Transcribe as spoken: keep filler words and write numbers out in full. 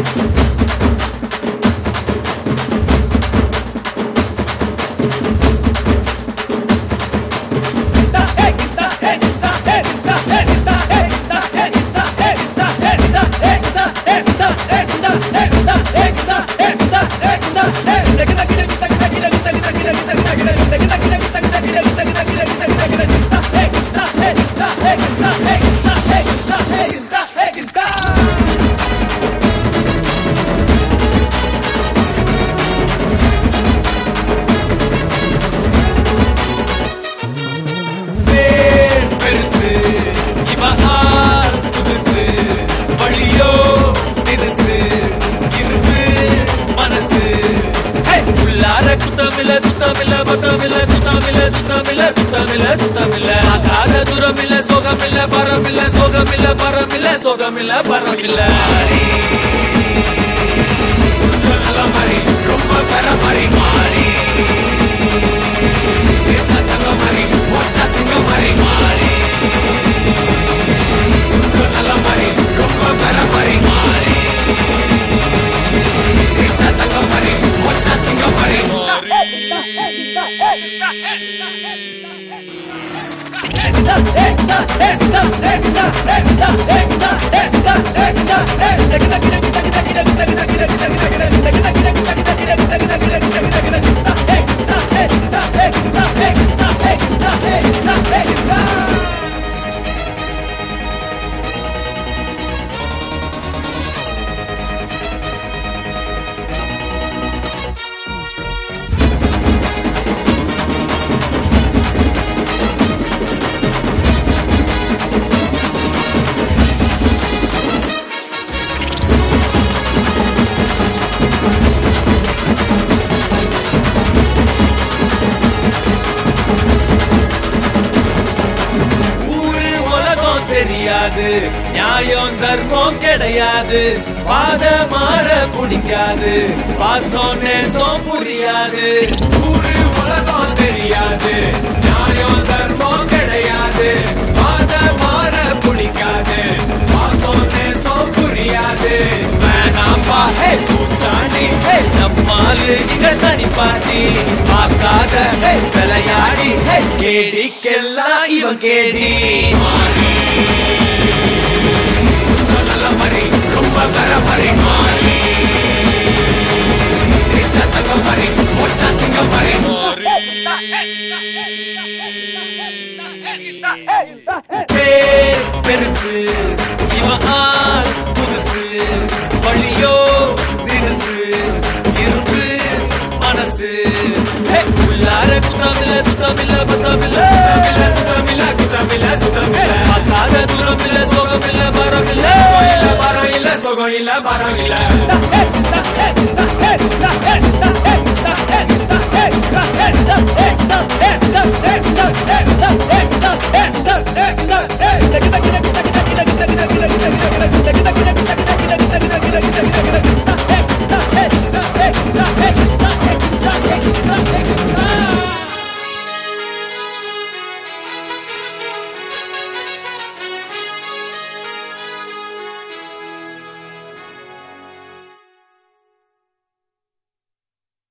நியாயம் தர்மம் கிடையாது, பாத மாற பிடிக்காது, பாசம் நேசம் புரியாது. ஊரு உலகம் தெரியாது, நியாயம் தர்மம் கிடையாது, பாத மாற பிடிக்காது, பாசம் நேசம் புரியாது. வேணாம்பா ஹே பூச்சாண்டி, ஹே நம்மாலு இங்க தனிப்பாட்டி, பார்க்காத ஹே விளையாடி, ஹே கேடிக்கெல்லாம் இவன் கேடி. ரொம்ப பரபரி மாறி சத்தக மறி மொச்ச சிங்க மறி பேர் பெருசு இவன் ஆள் புதுசு, வழியோ தினுசு, இரும்பு மனசு. உள்ளார குத்தமில்ல சுத்தமில்ல பத்தமில்ல சுத்தமில்ல குத்தமில்ல சுத்தமில்ல, பார்க்காத தூரம் இல்ல சோகம் இல்ல பரம் இல்ல இல்ல பரம் இல்ல சோகம் இல்ல பரம் இல்ல.